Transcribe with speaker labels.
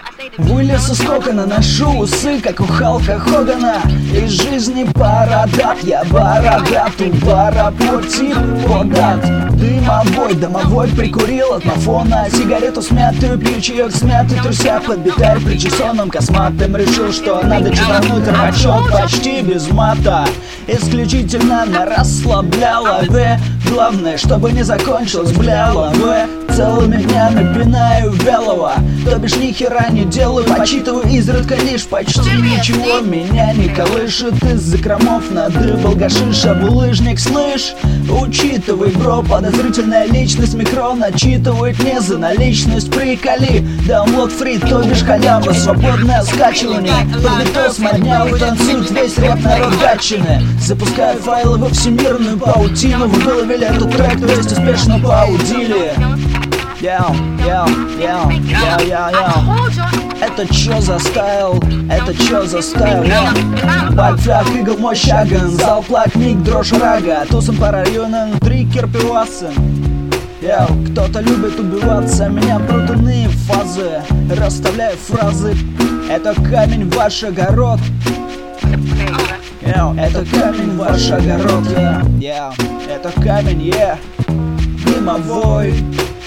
Speaker 1: Вылез из кокона, ношу усы, как у Халка Хогана. Из жизни бородат, я бородат, у бара портит подат. Дымовой, домовой прикурил от мафона сигарету смятую, пью чаек смятый, труся под битарь причесонным косматым. Решил, что надо читануть рэп-отчет почти без мата, исключительно на расслабляло. Главное, чтобы не закончилось, бляло. Целыми днями пинаю вялого, то бишь ни хера не делаю, почитываю изредка лишь, почти ничего меня не колышет. Из закромов надыбал гашиша булыжник, слышь, учитывай, бро, подозрительная личность микро начитывает не за наличность. Приколи, даунлод фри, то бишь халява, свободное скачивание. Под битос моднявый танцует весь рэп народ гатчины. Запускаю файлы во всемирную паутину, вы выловили этот трек, то есть успешно поудили. Яу, яу, яу, яу, яу, яу. Это чё за стайл? Это чё за стайл? Бальфляк, игл, мой шаган, залплак, ник, дрожь рага. Тусом по районам, трикер, пивасы. Яу, кто-то любит убиваться, меня прут иные фазы. Расставляю фразы. Это камень в ваш огород. Яу, это камень в ваш огород. Яу, это камень, дымовой.